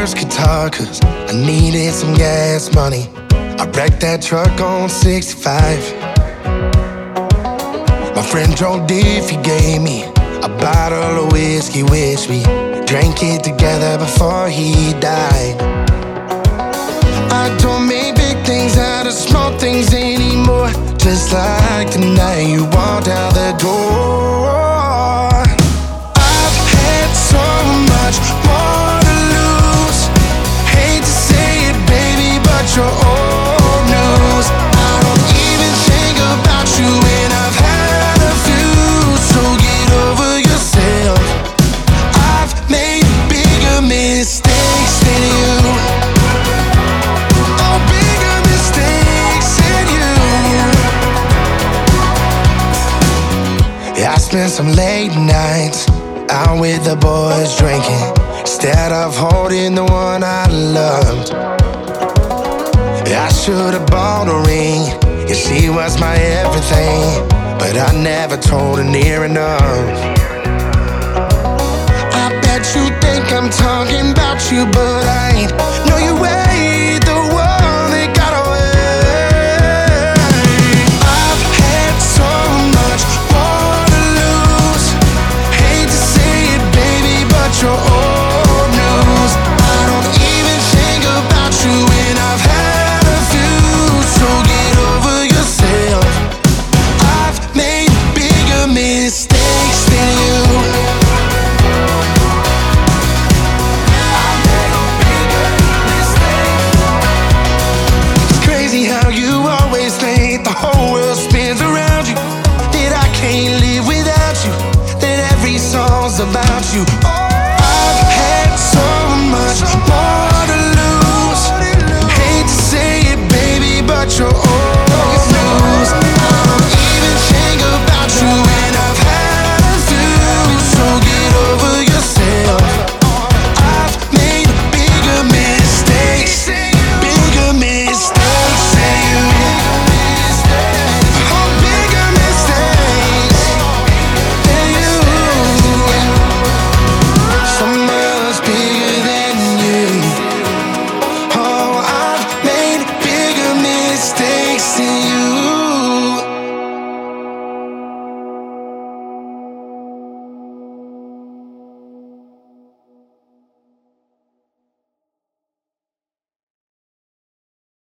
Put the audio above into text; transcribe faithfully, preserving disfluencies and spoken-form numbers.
words could talk, cause I needed some gas money. I wrecked that truck on sixty-five. My friend Joe Diff, he gave me a bottle of whiskey, which we drank it together before he died. I don't make big things out of small things anymore, just like the night you walked out the door. I've had so much more to lose. Hate to say it, baby, but you're old news. I don't even think about you when I've had a few, so get over yourself. I've made bigger mistakes than you. Oh, bigger mistakes than you. Yeah, I spent some late nights out with the boys drinking, instead of holding the one I loved. Yeah, I should've bought a ring, yeah, she was my everything, but I never told her near enough. I bet you think I'm talking about you, but I ain't. No, you ain't the one that got away. I've had so much more to lose. Hate to say it, baby, but you're old news. I don't even think about you when I've had a few, so get over yourself. I've made bigger mistakes than you. It's crazy how you always think the whole world spins around you, that I can't live without you, that every song's about you. Oh,